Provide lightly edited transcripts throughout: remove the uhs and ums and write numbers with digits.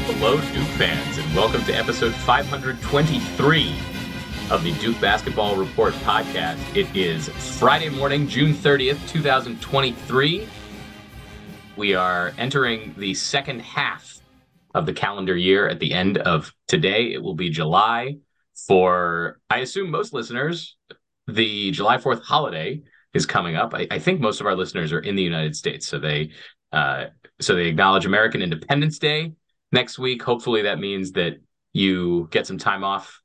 Hello, Duke fans, and welcome to episode 523 of the Duke Basketball Report podcast. It is Friday morning, June 30th, 2023. We are entering the second half of the calendar year. At the end of today, it will be July. For, I assume, most listeners, the July 4th holiday is coming up. I think most of our listeners are in the United States, so they acknowledge American Independence Day next week. Hopefully that means that you get some time off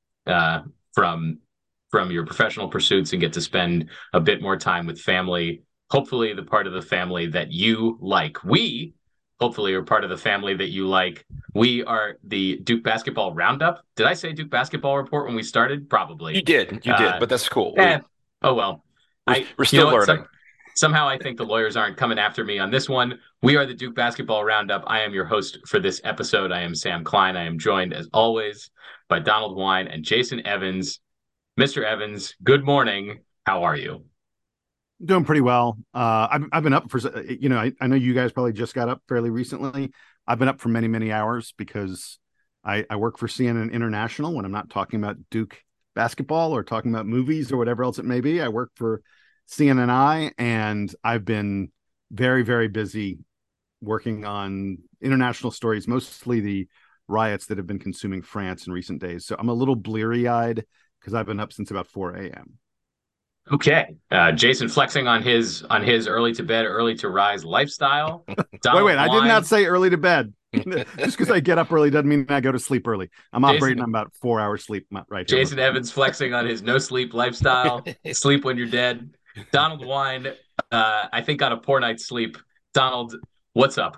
from your professional pursuits and get to spend a bit more time with family. Hopefully the part of the family that you like. We hopefully are part of the family that you like. We are the Duke Basketball Roundup. Did I say Duke Basketball Report when we started? Probably. You did, but that's cool. Oh well. We're still learning. Somehow I think the lawyers aren't coming after me on this one. We are the Duke Basketball Roundup. I am your host for this episode. I am Sam Klein. I am joined, as always, by Donald Wine and Jason Evans. Mr. Evans, good morning. How are you? Doing pretty well. I've been up for, I know you guys probably just got up fairly recently. I've been up for many, many hours because I work for CNN International when I'm not talking about Duke basketball or talking about movies or whatever else it may be. I work for CNNI, and I've been very, very busy working on international stories, mostly the riots that have been consuming France in recent days. So I'm a little bleary-eyed because I've been up since about 4 a.m. Okay. Jason flexing on his early to bed, early to rise lifestyle. Wait, I did not say early to bed. Just because I get up early doesn't mean I go to sleep early. I'm operating on about 4 hours sleep right here. Jason Evans flexing on his no sleep lifestyle. Sleep when you're dead. Donald Wine, I think, got a poor night's sleep. Donald, what's up?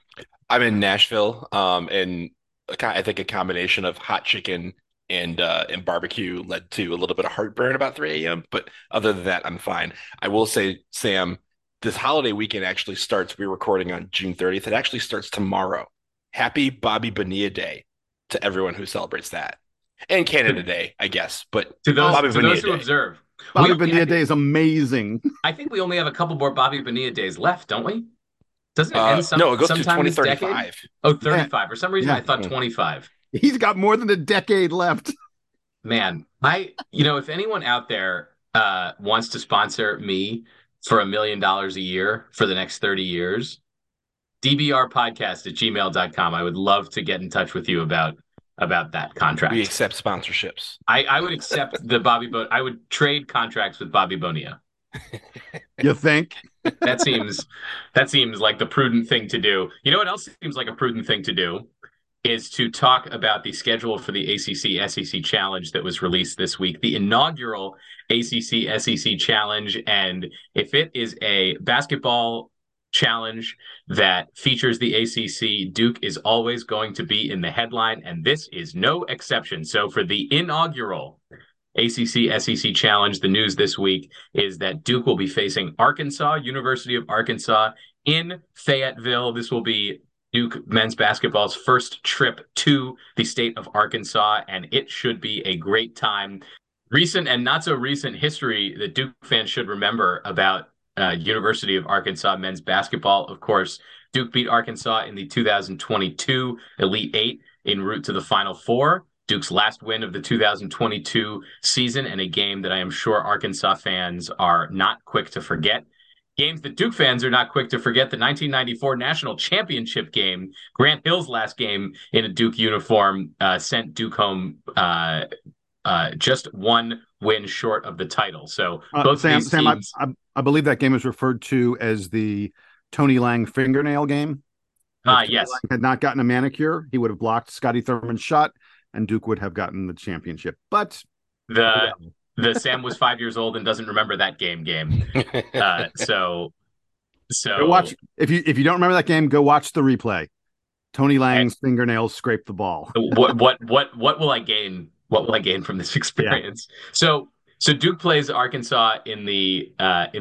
I'm in Nashville, and I think a combination of hot chicken and barbecue led to a little bit of heartburn about 3 a.m. But other than that, I'm fine. I will say, Sam, this holiday weekend actually starts. We're recording on June 30th. It actually starts tomorrow. Happy Bobby Bonilla Day to everyone who celebrates that, and Canada Day, I guess. But to those who observe. Bobby Bonilla Day is amazing. I think we only have a couple more Bobby Bonilla days left, don't we? Doesn't it end no, it goes to sometime 2035. Oh, 35. For some reason, I thought 25. He's got more than a decade left. Man, if anyone out there wants to sponsor me for $1 million a year for the next 30 years, dbrpodcast@gmail.com. I would love to get in touch with you about that contract. We accept sponsorships. I would accept I would trade contracts with Bobby Bonilla. You think? That seems like the prudent thing to do. You know what else seems like a prudent thing to do is to talk about the schedule for the ACC SEC Challenge that was released this week, the inaugural ACC SEC Challenge. And if it is a basketball challenge that features the ACC, Duke is always going to be in the headline, and this is no exception. So for the inaugural ACC SEC Challenge, the news this week is that Duke will be facing Arkansas, University of Arkansas, in Fayetteville. This will be Duke men's basketball's first trip to the state of Arkansas, and it should be a great time. Recent and not so recent history that Duke fans should remember about University of Arkansas men's basketball. Of course, Duke beat Arkansas in the 2022 Elite Eight en route to the Final Four. Duke's last win of the 2022 season, and a game that I am sure Arkansas fans are not quick to forget. Games that Duke fans are not quick to forget: the 1994 National Championship game. Grant Hill's last game in a Duke uniform sent Duke home just one win short of the title. So both Sam, these teams... I believe that game is referred to as the Tony Lang fingernail game. Yes. Lang had not gotten a manicure, he would have blocked Scotty Thurman's shot, and Duke would have gotten the championship. But the Sam was 5 years old and doesn't remember that game. So go watch. If you don't remember that game, go watch the replay. Tony Lang's fingernails scraped the ball. What will I gain? What will I gain from this experience? Yeah. So Duke plays Arkansas in the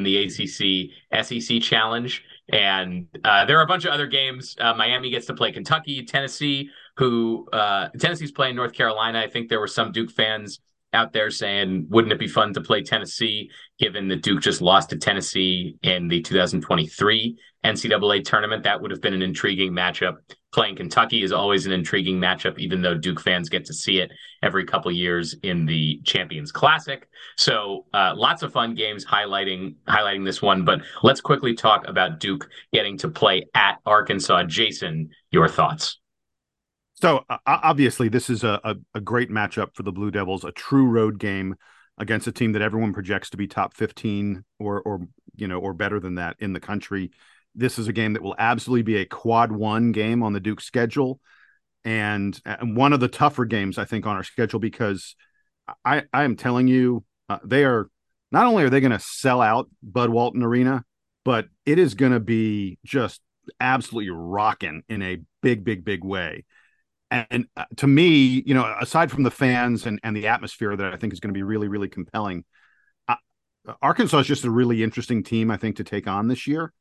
ACC SEC Challenge, and there are a bunch of other games. Miami gets to play Kentucky, Tennessee, Tennessee's playing North Carolina. I think there were some Duke fans out there saying, wouldn't it be fun to play Tennessee, given that Duke just lost to Tennessee in the 2023 NCAA tournament? That would have been an intriguing matchup. Playing Kentucky is always an intriguing matchup, even though Duke fans get to see it every couple years in the Champions Classic. So lots of fun games highlighting this one. But let's quickly talk about Duke getting to play at Arkansas. Jason, your thoughts? So obviously, this is a great matchup for the Blue Devils, a true road game against a team that everyone projects to be top 15 or better than that in the country. This is a game that will absolutely be a quad one game on the Duke schedule, and one of the tougher games I think on our schedule, because I am telling you, they are not only are they going to sell out Bud Walton Arena, but it is going to be just absolutely rocking in a big way. And to me, aside from the fans and the atmosphere that I think is going to be really compelling, Arkansas is just a really interesting team, I think, to take on this year.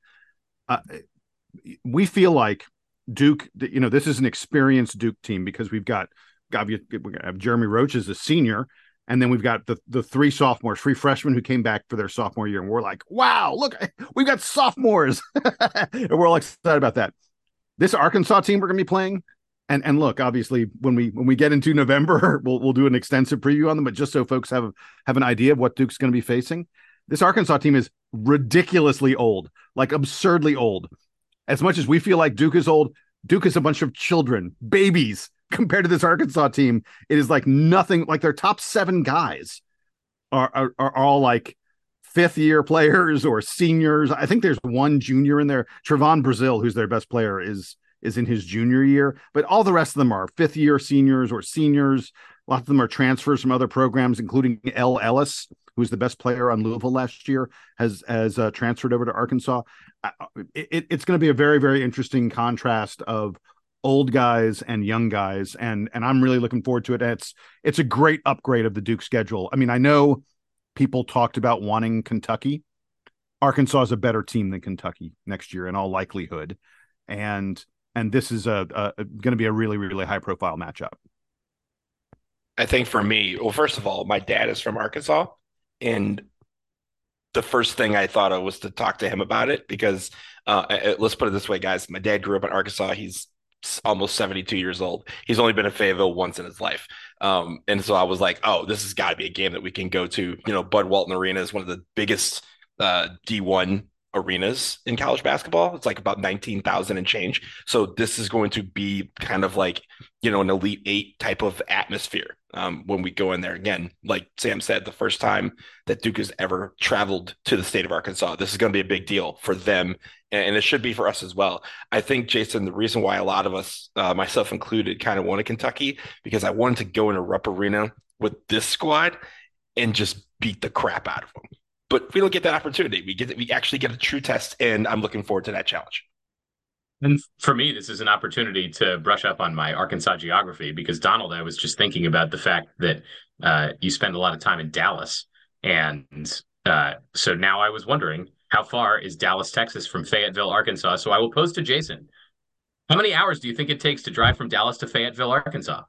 We feel like Duke, this is an experienced Duke team because we have Jeremy Roach as a senior, and then we've got the three freshmen who came back for their sophomore year, and we're like, wow, look, we've got sophomores, and we're all excited about that. This Arkansas team we're going to be playing. And look, obviously, when we get into November, we'll do an extensive preview on them. But just so folks have an idea of what Duke's going to be facing, this Arkansas team is ridiculously old, like absurdly old. As much as we feel like Duke is old, Duke is a bunch of children, babies compared to this Arkansas team. It is like nothing. Like their top 7 guys are all like fifth-year players or seniors. I think there's one junior in there. Trevon Brazile, who's their best player, is in his junior year, but all the rest of them are fifth-year seniors or seniors. Lots of them are transfers from other programs, including L. Ellis, who's the best player on Louisville last year, has transferred over to Arkansas. It's going to be a very interesting contrast of old guys and young guys, and I'm really looking forward to it. And it's a great upgrade of the Duke schedule. I mean, I know people talked about wanting Kentucky. Arkansas is a better team than Kentucky next year in all likelihood, and this is going to be a really high profile matchup. I think for me, well, first of all, my dad is from Arkansas, and the first thing I thought of was to talk to him about it because let's put it this way, guys. My dad grew up in Arkansas. He's almost 72 years old. He's only been to Fayetteville once in his life. And so I was like, oh, this has got to be a game that we can go to. Bud Walton Arena is one of the biggest D1 arenas in college basketball. It's like about 19,000 and change. So this is going to be kind of like, an Elite Eight type of atmosphere when we go in there. Again, like Sam said, the first time that Duke has ever traveled to the state of Arkansas, this is going to be a big deal for them. And it should be for us as well. I think, Jason, the reason why a lot of us, myself included, kind of wanted Kentucky, because I wanted to go into Rupp Arena with this squad and just beat the crap out of them. But we don't get that opportunity. We actually get a true test, and I'm looking forward to that challenge. And for me, this is an opportunity to brush up on my Arkansas geography because, Donald, I was just thinking about the fact that you spend a lot of time in Dallas. And so now I was wondering, how far is Dallas, Texas from Fayetteville, Arkansas? So I will pose to Jason, how many hours do you think it takes to drive from Dallas to Fayetteville, Arkansas?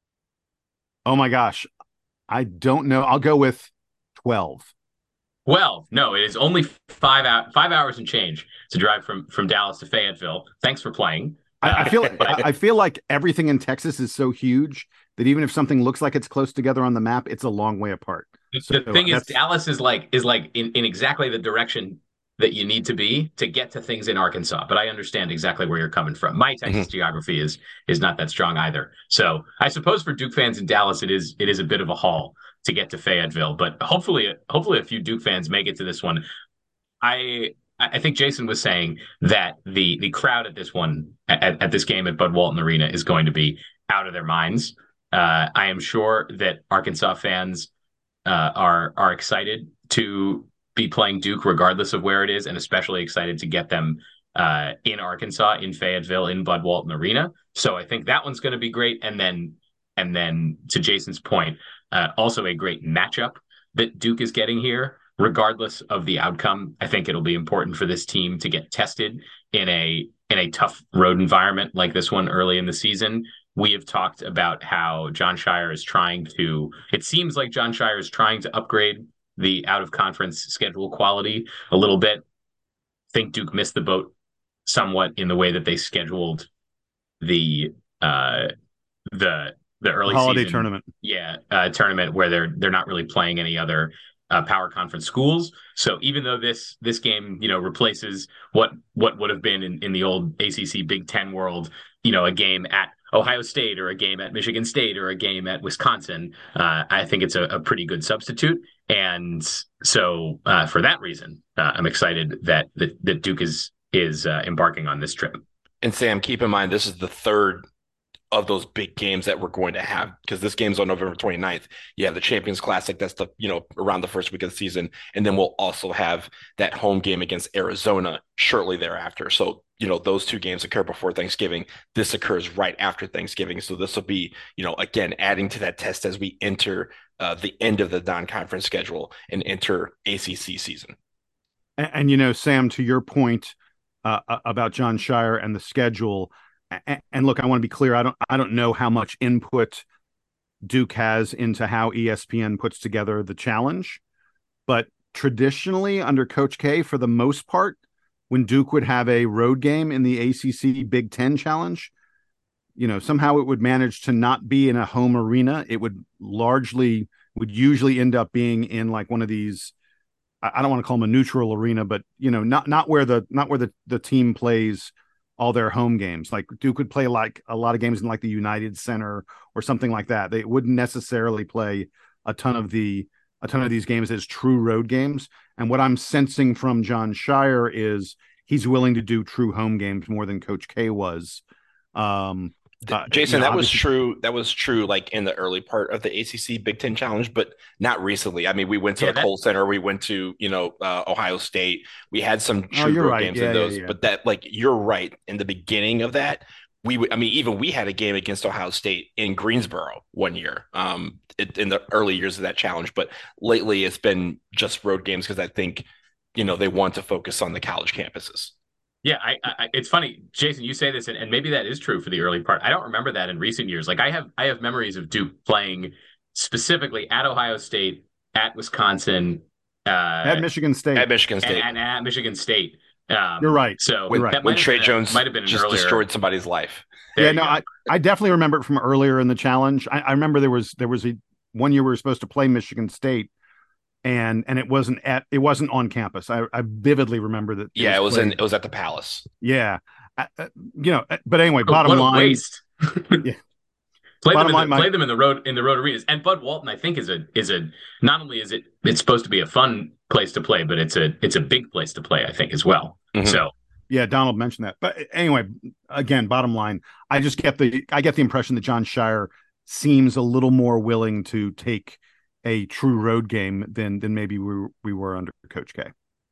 Oh, my gosh. I don't know. I'll go with 12. Well, no, it is only 5 hours and change to drive from Dallas to Fayetteville. Thanks for playing. I feel like everything in Texas is so huge that even if something looks like it's close together on the map, it's a long way apart. The thing is, Dallas is like in exactly the direction that you need to be to get to things in Arkansas. But I understand exactly where you're coming from. My Texas geography is not that strong either. So I suppose for Duke fans in Dallas, it is a bit of a haul to get to Fayetteville, but hopefully a few Duke fans make it to this one. I think Jason was saying that the crowd at this one at this game at Bud Walton Arena is going to be out of their minds. I am sure that Arkansas fans are excited to be playing Duke regardless of where it is, and especially excited to get them in Arkansas, in Fayetteville, in Bud Walton Arena. So I think that one's going to be great. And then to Jason's point, also a great matchup that Duke is getting here, regardless of the outcome. I think it'll be important for this team to get tested in a tough road environment like this one early in the season. We have talked about how it seems like Jon Scheyer is trying to upgrade the out-of-conference schedule quality a little bit. I think Duke missed the boat somewhat in the way that they scheduled the uh, the the The early holiday season, tournament. tournament where they're not really playing any other power conference schools. So even though this game, replaces what would have been in the old ACC Big Ten world, a game at Ohio State or a game at Michigan State or a game at Wisconsin, I think it's a pretty good substitute. And so for that reason, I'm excited that Duke is embarking on this trip. And Sam, keep in mind, this is the third of those big games that we're going to have, because this game's on November 29th. You have the Champions Classic, that's around the first week of the season. And then we'll also have that home game against Arizona shortly thereafter. So, those two games occur before Thanksgiving. This occurs right after Thanksgiving. So this will be, again, adding to that test as we enter the end of the non-conference schedule and enter ACC season. And Sam, to your point about Jon Scheyer and the schedule, and look, I want to be clear. I don't know how much input Duke has into how ESPN puts together the challenge, but traditionally under Coach K, for the most part, when Duke would have a road game in the ACC Big Ten Challenge, somehow it would manage to not be in a home arena. It would usually end up being in like one of these, I don't want to call them a neutral arena, but not where the team plays all their home games. Like Duke would play like a lot of games in like the United Center or something like that. They wouldn't necessarily play a ton of these games as true road games. And what I'm sensing from Jon Scheyer is he's willing to do true home games more than Coach K was. Jason, that was true. That was true, like in the early part of the ACC Big Ten Challenge, but not recently. I mean, we went to the Kohl Center, we went to Ohio State. We had some true road games in those, but that, like, you're right. In the beginning of that, even we had a game against Ohio State in Greensboro one year, in the early years of that challenge. But lately, it's been just road games because I think they want to focus on the college campuses. Yeah, it's funny, Jason, you say this, and maybe that is true for the early part. I don't remember that in recent years. Like I have memories of Duke playing specifically at Ohio State, at Wisconsin, at Michigan State, and at Michigan State. You're right. So when Trey Jones might have been just destroyed somebody's life. I definitely remember it from earlier in the challenge. I remember there was a one year we were supposed to play Michigan State. And it wasn't on campus. I vividly remember that. Yeah, it was at the Palace. Yeah, but anyway, bottom line, waste. Yeah. Play them in the road arenas. And Bud Walton, I think, is a not only is it's supposed to be a fun place to play, but it's a big place to play, I think, as well. Mm-hmm. So yeah, Donald mentioned that. But anyway, again, bottom line, I get the impression that Jon Scheyer seems a little more willing to take a true road game than maybe we were under Coach K.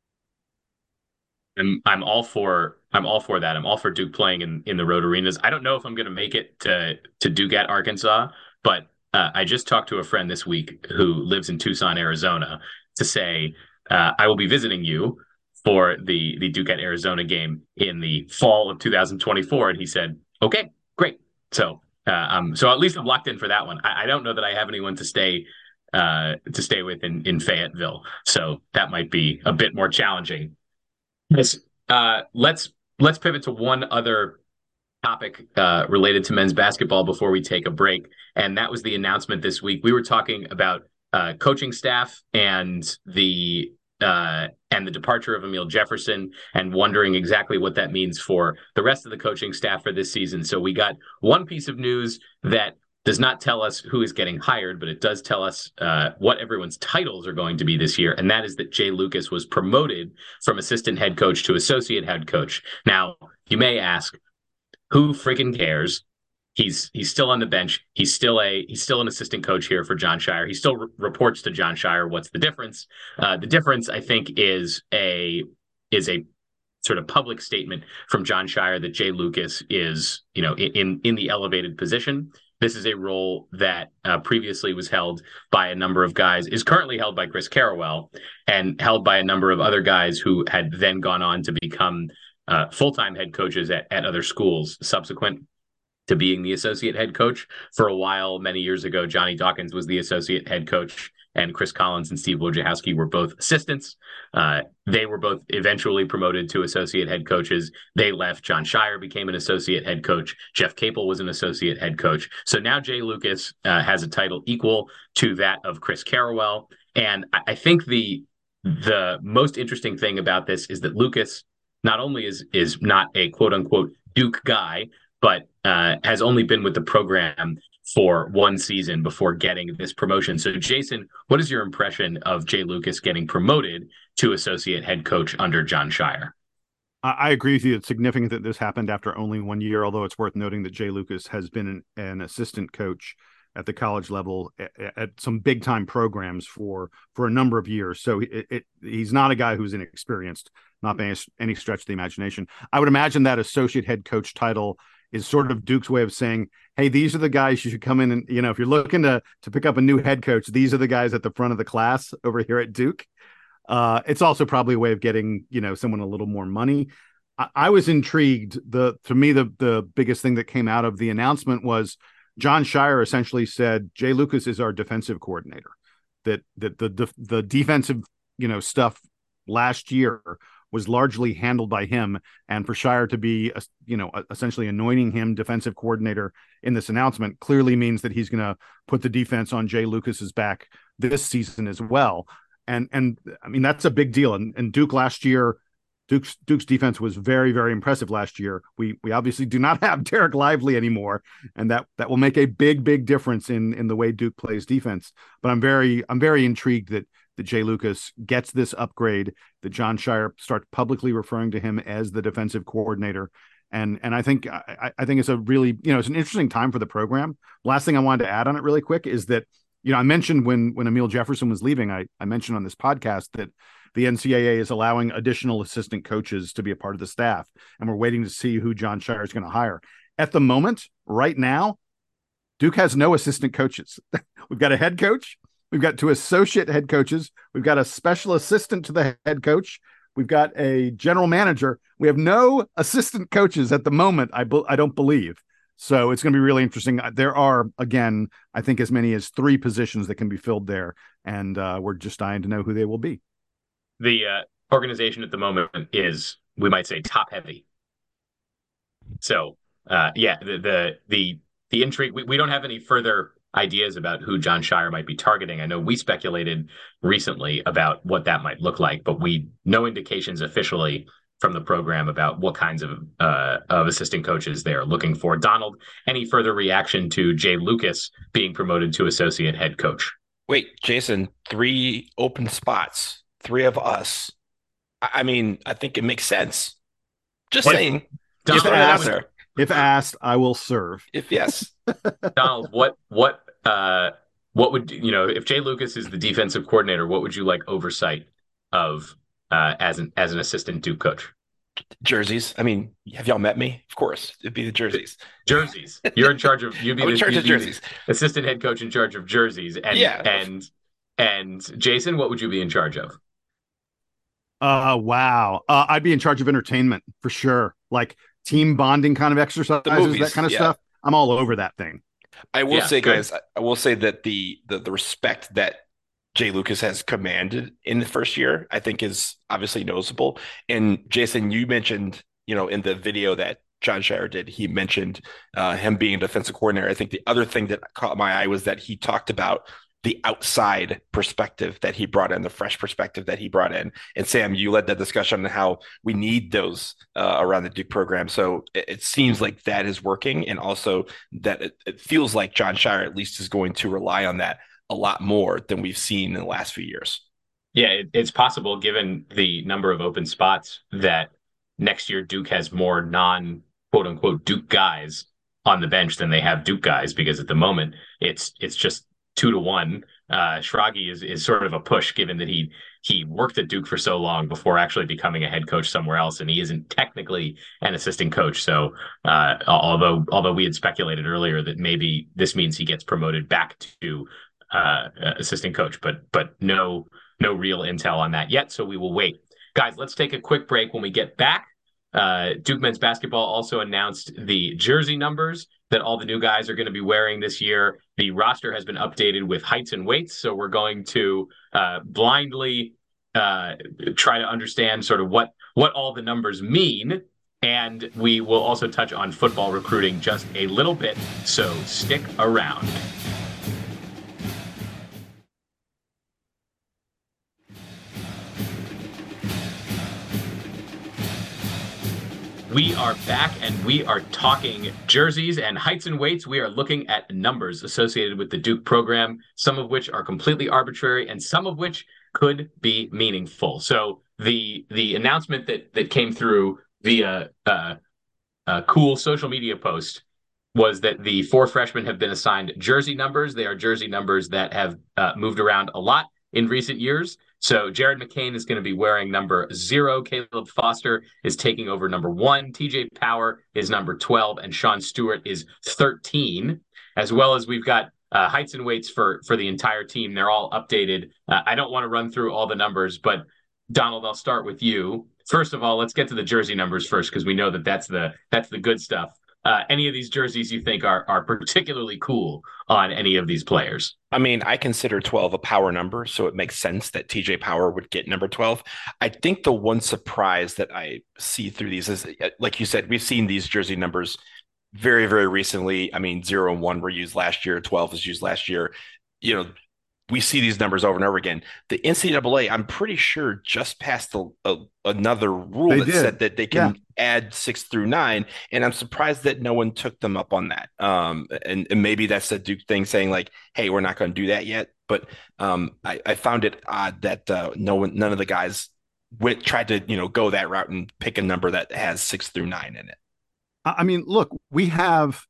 And I'm all for that. I'm all for Duke playing in the road arenas. I don't know if I'm going to make it to Duke at Arkansas, but I just talked to a friend this week who lives in Tucson, Arizona, to say I will be visiting you for the Duke at Arizona game in the fall of 2024, and he said, "Okay, great." So at least I'm locked in for that one. I don't know that I have anyone to stay with in Fayetteville. So that might be a bit more challenging. Yes. Let's pivot to one other topic related to men's basketball before we take a break. And that was the announcement this week. We were talking about coaching staff and the departure of Emile Jefferson and wondering exactly what that means for the rest of the coaching staff for this season. So we got one piece of news that does not tell us who is getting hired, but it does tell us what everyone's titles are going to be this year. And that is that Jay Lucas was promoted from assistant head coach to associate head coach. Now, you may ask, who freaking cares? He's still on the bench. He's still an assistant coach here for Jon Scheyer. He still reports to Jon Scheyer. What's the difference? The difference, I think, is a sort of public statement from Jon Scheyer that Jay Lucas is, in the elevated position. This is a role that previously was held by a number of guys, is currently held by Chris Carrawell, and held by a number of other guys who had then gone on to become full-time head coaches at other schools subsequent to being the associate head coach. For a while, many years ago, Johnny Dawkins was the associate head coach and Chris Collins and Steve Wojciechowski were both assistants. They were both eventually promoted to associate head coaches. They left. Jon Scheyer became an associate head coach. Jeff Capel was an associate head coach. So now Jay Lucas has a title equal to that of Chris Carrawell. And I think the most interesting thing about this is that Lucas not only is not a quote unquote Duke guy, but has only been with the program for one season before getting this promotion. So, Jason, what is your impression of Jay Lucas getting promoted to associate head coach under Jon Scheyer? I agree with you. It's significant that this happened after only 1 year, although it's worth noting that Jay Lucas has been an assistant coach at the college level at some big time programs for a number of years. So he's not a guy who's inexperienced, not by any stretch of the imagination. I would imagine that associate head coach title is sort of Duke's way of saying, hey, these are the guys you should come in and, if you're looking to pick up a new head coach, these are the guys at the front of the class over here at Duke. It's also probably a way of getting, someone a little more money. I was intrigued. To me, the biggest thing that came out of the announcement was Jon Scheyer essentially said, Jay Lucas is our defensive coordinator, that the defensive, stuff last year was largely handled by him, and for Scheyer to be, essentially anointing him defensive coordinator in this announcement clearly means that he's going to put the defense on Jay Lucas's back this season as well. And I mean, that's a big deal. And Duke last year, Duke's defense was very, very impressive last year. We obviously do not have Derek Lively anymore, and that will make a big difference in the way Duke plays defense. But I'm very intrigued that Jay Lucas gets this upgrade, that Jon Scheyer starts publicly referring to him as the defensive coordinator. And I think it's a really, it's an interesting time for the program. Last thing I wanted to add on it really quick is that, I mentioned when Emil Jefferson was leaving, I mentioned on this podcast that the NCAA is allowing additional assistant coaches to be a part of the staff, and we're waiting to see who Jon Scheyer is going to hire. At the moment, right now, Duke has no assistant coaches. We've got a head coach. We've got 2 associate head coaches. We've got a special assistant to the head coach. We've got a general manager. We have no assistant coaches at the moment, I don't believe. So it's going to be really interesting. There are, again, I think as many as 3 positions that can be filled there, and we're just dying to know who they will be. The organization at the moment is, we might say, top heavy. So, the intrigue. We don't have any further ideas about who Jon Scheyer might be targeting. I know we speculated recently about what that might look like, but no indications officially from the program about what kinds of assistant coaches they are looking for. Donald, any further reaction to Jay Lucas being promoted to associate head coach? Wait, Jason, 3 open spots, 3 of us. I mean, I think it makes sense. Just saying. If asked, I will serve. If yes. Donald, what would, if Jay Lucas is the defensive coordinator, what would you like oversight of as an assistant Duke coach? Jerseys. I mean, have y'all met me? Of course, it'd be the jerseys. Jerseys. You're in charge of. You'd be in charge of jerseys. Assistant head coach in charge of jerseys. And Jason, what would you be in charge of? Wow. I'd be in charge of entertainment for sure. Like team bonding kind of exercises, that kind of stuff. I'm all over that thing. I will say, guys, I will say that the respect that Jay Lucas has commanded in the first year, I think, is obviously noticeable. And Jason, you mentioned, in the video that Jon Scheyer did, he mentioned him being a defensive coordinator. I think the other thing that caught my eye was that he talked about the outside perspective that he brought in, the fresh perspective that he brought in. And Sam, you led that discussion on how we need those around the Duke program. So it seems like that is working. And also that it feels like Jon Scheyer at least is going to rely on that a lot more than we've seen in the last few years. Yeah, it's possible, given the number of open spots, that next year Duke has more non-quote unquote Duke guys on the bench than they have Duke guys, because at the moment it's just 2-1. Schrage is sort of a push, given that he worked at Duke for so long before actually becoming a head coach somewhere else, and he isn't technically an assistant coach. So although we had speculated earlier that maybe this means he gets promoted back to assistant coach, but no real intel on that yet. So we will wait. Guys, let's take a quick break. When we get back, Duke men's basketball also announced the jersey numbers that all the new guys are going to be wearing this year. The roster has been updated with heights and weights, so we're going to blindly try to understand sort of what all the numbers mean. And we will also touch on football recruiting just a little bit, so stick around. We are back and we are talking jerseys and heights and weights. We are looking at numbers associated with the Duke program, some of which are completely arbitrary and some of which could be meaningful. So the announcement that came through via a cool social media post was that the 4 freshmen have been assigned jersey numbers. They are jersey numbers that have moved around a lot in recent years. So Jared McCain is going to be wearing number 0. Caleb Foster is taking over number 1. TJ Power is number 12. And Sean Stewart is 13. As well as we've got heights and weights for the entire team. They're all updated. I don't want to run through all the numbers, but Donald, I'll start with you. First of all, let's get to the jersey numbers first, because we know that's the good stuff. Any of these jerseys you think are particularly cool on any of these players? I mean, I consider 12 a power number, so it makes sense that TJ Power would get number 12. I think the one surprise that I see through these is, like you said, we've seen these jersey numbers very, very recently. I mean, 0 and 1 were used last year, 12 was used last year. You know, we see these numbers over and over again. The NCAA, I'm pretty sure, just passed another rule said that they can add 6 through 9, and I'm surprised that no one took them up on that. And maybe that's the Duke thing saying like, "Hey, we're not going to do that yet." But I found it odd that none of the guys tried to go that route and pick a number that has 6 through 9 in it. I mean, look, we have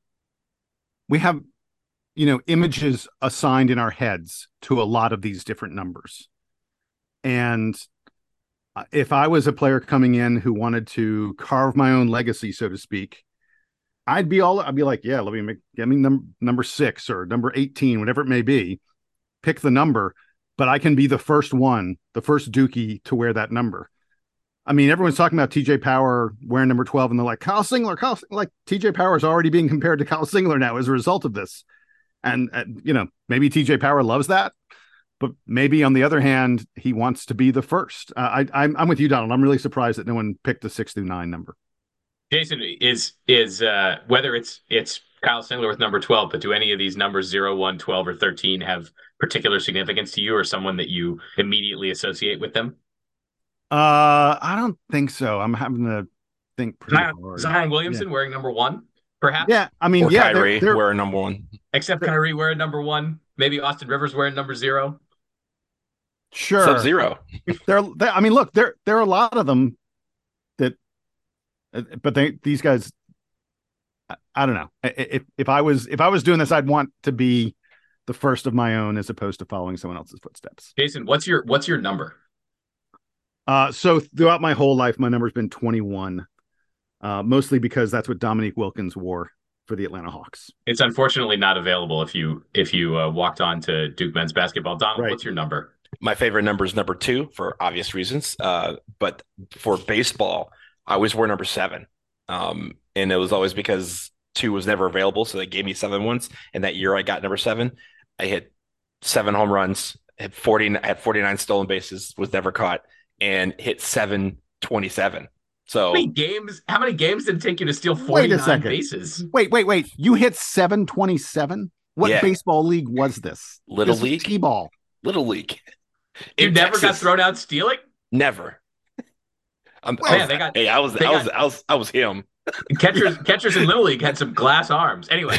images assigned in our heads to a lot of these different numbers. And if I was a player coming in who wanted to carve my own legacy, so to speak, I'd be like, yeah, get me number 6 or number 18, whatever it may be, pick the number, but I can be the first Dookie to wear that number. I mean, everyone's talking about TJ Power wearing number 12, and they're like, Kyle Singler, like TJ Power is already being compared to Kyle Singler now as a result of this. And, maybe TJ Power loves that, but maybe on the other hand, he wants to be the first. I'm with you, Donald. I'm really surprised that no one picked the 6 through 9 number. Jason, is whether it's Kyle Singler with number 12, but do any of these numbers 0, 1, 12, or 13 have particular significance to you or someone that you immediately associate with them? I don't think so. I'm having to think pretty hard. Zion Williamson wearing number 1, perhaps? Yeah, I mean, Kyrie wearing number 1. Except Kyrie wearing number 1. Maybe Austin Rivers wearing number 0. Sure. Sub-Zero. I mean, look, there are a lot of them that, but these guys, I don't know. If I was doing this, I'd want to be the first of my own as opposed to following someone else's footsteps. Jason, what's your number? So throughout my whole life, my number's been 21, mostly because that's what Dominique Wilkins wore for the Atlanta Hawks. It's unfortunately not available if you walked on to Duke men's basketball. Donald, right. What's your number? My favorite number is number 2 for obvious reasons. But for baseball, I always wore number 7. And it was always because 2 was never available. So they gave me 7 once. And that year I got number 7. I hit 7 home runs, had 49 stolen bases, was never caught, and hit 727. So how many games did it take you to steal 49 bases? Wait. You hit 727? What baseball league was this? Little League? T-ball. Little League. You never got thrown out stealing? Never. I was him. Catchers in Little League had some glass arms. Anyway,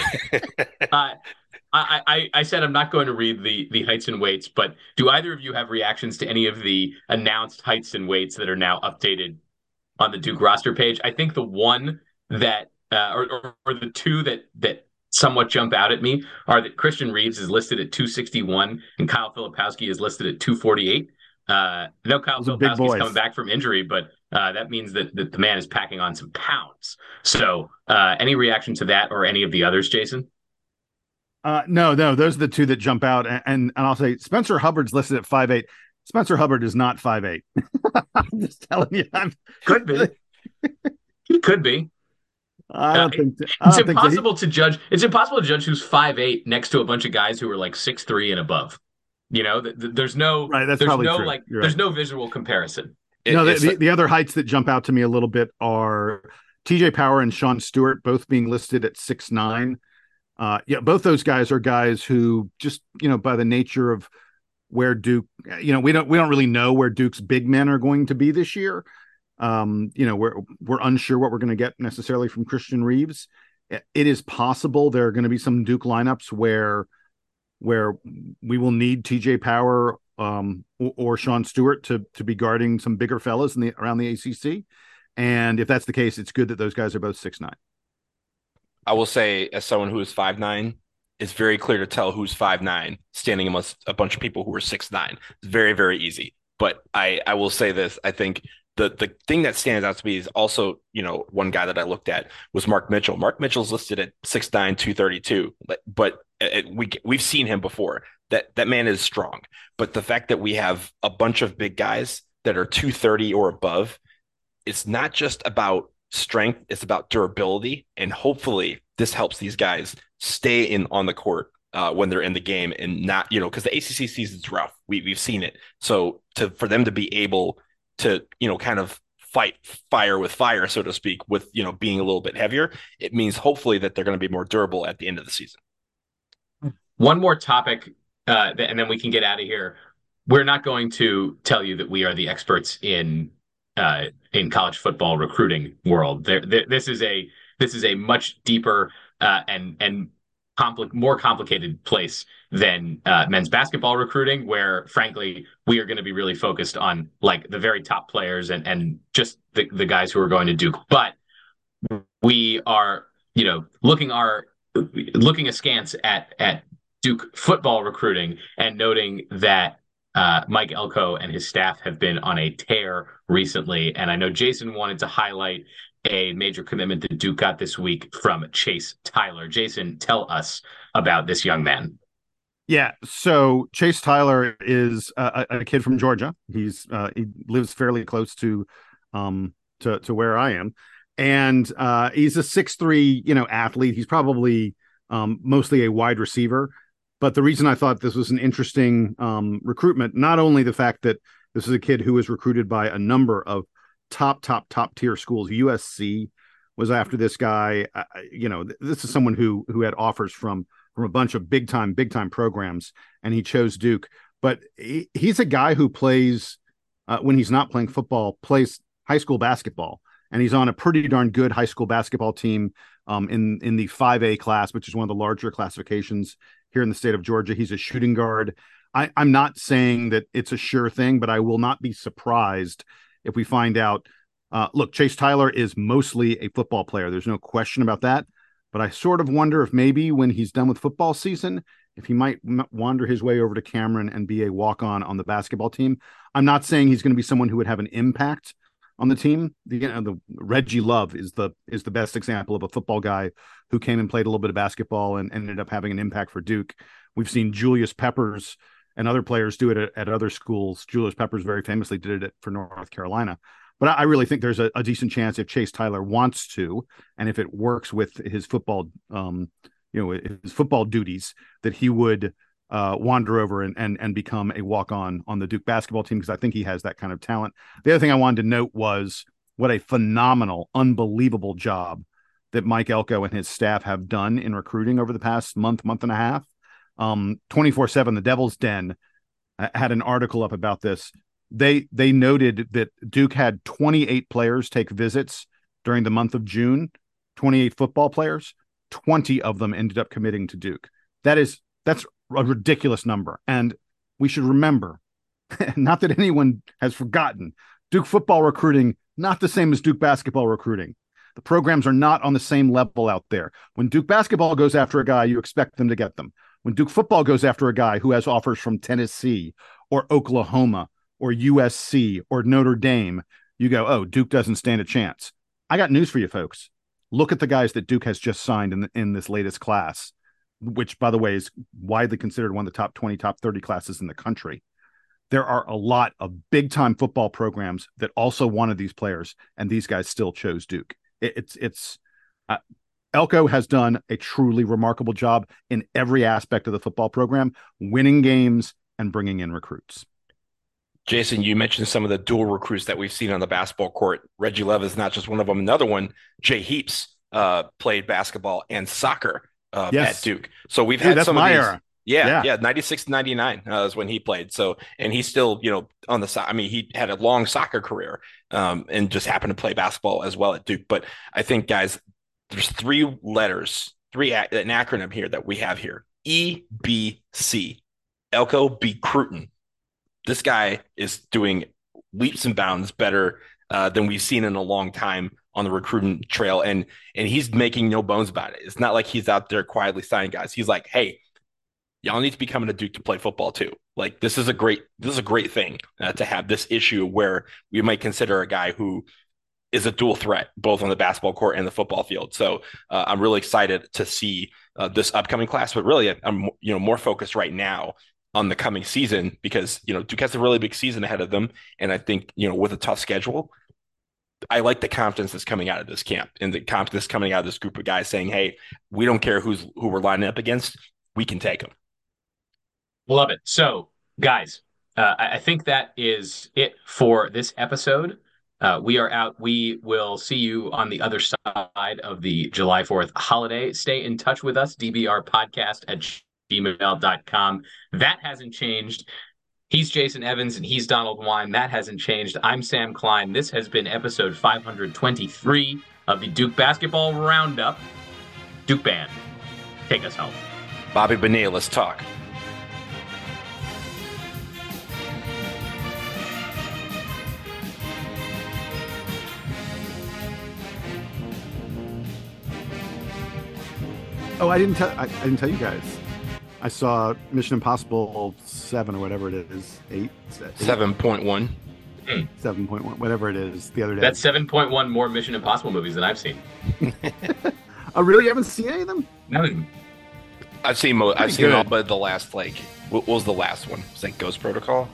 I said I'm not going to read the heights and weights, but do either of you have reactions to any of the announced heights and weights that are now updated on the Duke roster page? I think the one that, or the two that somewhat jump out at me are that Christian Reeves is listed at 261 and Kyle Filipowski is listed at 248. No, Kyle Filipowski's coming back from injury, but that means that the man is packing on some pounds. So any reaction to that or any of the others, Jason? No, those are the two that jump out. And I'll say Spencer Hubbard's listed at 5'8". Spencer Hubbard is not 5'8". I'm just telling you. Could be. He could be. I Uh, don't think. I it's don't think so. impossible to judge. It's impossible to judge who's 5'8" next to a bunch of guys who are like 6'3" and above. There's no, Right, that's probably true. like, You're there's right. no visual comparison. No, It's the other heights that jump out to me a little bit are TJ Power and Sean Stewart, both being listed at 6'9". Yeah, both those guys are guys who just, by the nature of where Duke, we don't really know where Duke's big men are going to be this year. We're unsure what we're going to get necessarily from Christian Reeves. It is possible there are going to be some Duke lineups where we will need TJ Power or Sean Stewart to be guarding some bigger fellas around the ACC. And if that's the case, it's good that those guys are both 6'9". I will say, as someone who is 5'9", it's very clear to tell who's 5'9", standing amongst a bunch of people who are 6'9". It's very, very easy. But I will say this: I think the thing that stands out to me is also, one guy that I looked at was Mark Mitchell. Mark Mitchell's listed at 6'9", 232, but we've seen him before. That man is strong. But the fact that we have a bunch of big guys that are 230 or above, it's not just about strength, it's about durability. And hopefully this helps these guys stay in on the court when they're in the game, and not, because the ACC season's rough. We've seen it. So for them to be able to, kind of fight fire with fire, so to speak, with, being a little bit heavier, it means hopefully that they're going to be more durable at the end of the season. One more topic, and then we can get out of here. We're not going to tell you that we are the experts in college football recruiting world. This is a much deeper and more complicated place than men's basketball recruiting, where frankly we are going to be really focused on like the very top players and just the guys who are going to Duke. But we are, looking askance at Duke football recruiting and noting that Mike Elko and his staff have been on a tear recently. And I know Jason wanted to highlight a major commitment that Duke got this week from Chase Tyler. Jason, tell us about this young man. Yeah, so Chase Tyler is a kid from Georgia. He lives fairly close to where I am, and he's a 6'3", athlete. He's probably mostly a wide receiver. But the reason I thought this was an interesting recruitment, not only the fact that this is a kid who was recruited by a number of top tier schools. USC was after this guy. This is someone who had offers from a bunch of big time programs, and he chose Duke. But he's a guy who plays when he's not playing football, plays high school basketball, and he's on a pretty darn good high school basketball team in the 5A class, which is one of the larger classifications here in the state of Georgia. He's a shooting guard. I'm not saying that it's a sure thing, but I will not be surprised if we find out. Look, Chase Tyler is mostly a football player. There's no question about that. But I sort of wonder if maybe when he's done with football season, if he might wander his way over to Cameron and be a walk-on the basketball team. I'm not saying he's going to be someone who would have an impact on the team. The Reggie Love is the best example of a football guy who came and played a little bit of basketball and ended up having an impact for Duke. We've seen Julius Peppers and other players do it at other schools. Julius Peppers very famously did it for North Carolina. But I really think there's a decent chance if Chase Tyler wants to, and if it works with his football, his football duties, that he would wander over and become a walk-on the Duke basketball team, because I think he has that kind of talent. The other thing I wanted to note was what a phenomenal, unbelievable job that Mike Elko and his staff have done in recruiting over the past month and a half. 24/7, the Devil's Den had an article up about this. They noted that Duke had 28 players take visits during the month of June, 28 football players. 20 of them ended up committing to Duke. That's a ridiculous number. And we should remember, not that anyone has forgotten, Duke football recruiting, not the same as Duke basketball recruiting. The programs are not on the same level out there. When Duke basketball goes after a guy, you expect them to get them. When Duke football goes after a guy who has offers from Tennessee or Oklahoma or USC or Notre Dame, you go, oh, Duke doesn't stand a chance. I got news for you folks. Look at the guys that Duke has just signed in this latest class, which, by the way, is widely considered one of the top 20, top 30 classes in the country. There are a lot of big-time football programs that also wanted these players, and these guys still chose Duke. It's Uh, Elko has done a truly remarkable job in every aspect of the football program, winning games and bringing in recruits. Jason, you mentioned some of the dual recruits that we've seen on the basketball court. Reggie Love is not just one of them. Another one, Jay Heaps, played basketball and soccer at Duke. So we've had some of these. Era. Yeah, 96 to 99 is when he played. So, and he's still, on the side. I mean, he had a long soccer career and just happened to play basketball as well at Duke. But I think, guys, there's an acronym here that we have here. EBC. Elko B. Cruton. This guy is doing leaps and bounds better than we've seen in a long time on the recruiting trail. And he's making no bones about it. It's not like he's out there quietly signing guys. He's like, hey, y'all need to be coming to Duke to play football too. Like, this is a great thing to have this issue where we might consider a guy who is a dual threat, both on the basketball court and the football field. So I'm really excited to see this upcoming class, but really I'm more focused right now on the coming season because, Duke has a really big season ahead of them. And I think, with a tough schedule, I like the confidence that's coming out of this camp and the confidence coming out of this group of guys saying, hey, we don't care who we're lining up against. We can take them. Love it. So, guys, I think that is it for this episode. We are out. We will see you on the other side of the July 4th holiday. Stay in touch with us, dbrpodcast@gmail.com. That hasn't changed. He's Jason Evans and he's Donald Wine. That hasn't changed. I'm Sam Klein. This has been episode 523 of the Duke Basketball Roundup. Duke Band, take us home. Bobby Bonilla, let's talk. Oh, I didn't tell you guys. I saw Mission Impossible 7 or whatever it is. 7.1. 7.1, whatever it is, the other day. That's 7.1 more Mission Impossible movies than I've seen. Oh, really? You haven't seen any of them? No. I've seen all but the last, what was the last one? Was that Ghost Protocol?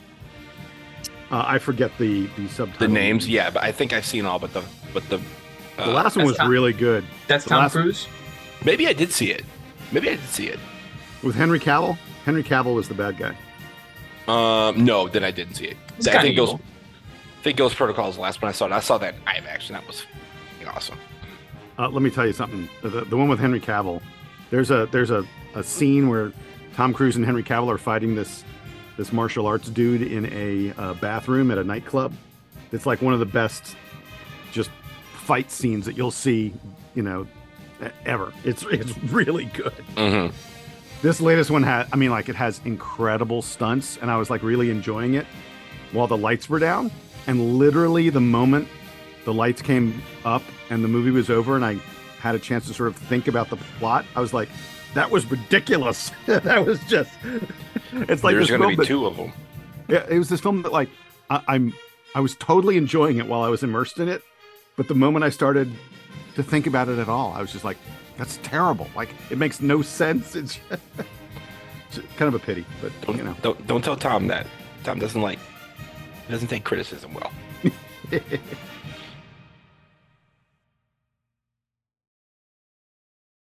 I forget the subtitle. The names, yeah, but I think I've seen all but the last one was really good. That's Tom Cruise? Maybe I did see it. With Henry Cavill? Henry Cavill was the bad guy. No, then I didn't see it. I think Ghost Protocol is the last one I saw. And I saw that live action. That was awesome. Let me tell you something. The one with Henry Cavill, there's a scene where Tom Cruise and Henry Cavill are fighting this martial arts dude in a bathroom at a nightclub. It's like one of the best just fight scenes that you'll see, ever. It's really good. Mm-hmm. This latest one it has incredible stunts, and I was really enjoying it while the lights were down. And literally the moment the lights came up and the movie was over and I had a chance to sort of think about the plot, I was like, that was ridiculous. That was just, it's like there's going to be two of them. Yeah, it was this film that I was totally enjoying it while I was immersed in it, but the moment I started to think about it at all, I was just like, that's terrible. It makes no sense. It's kind of a pity, but don't tell Tom that. Tom doesn't take criticism well.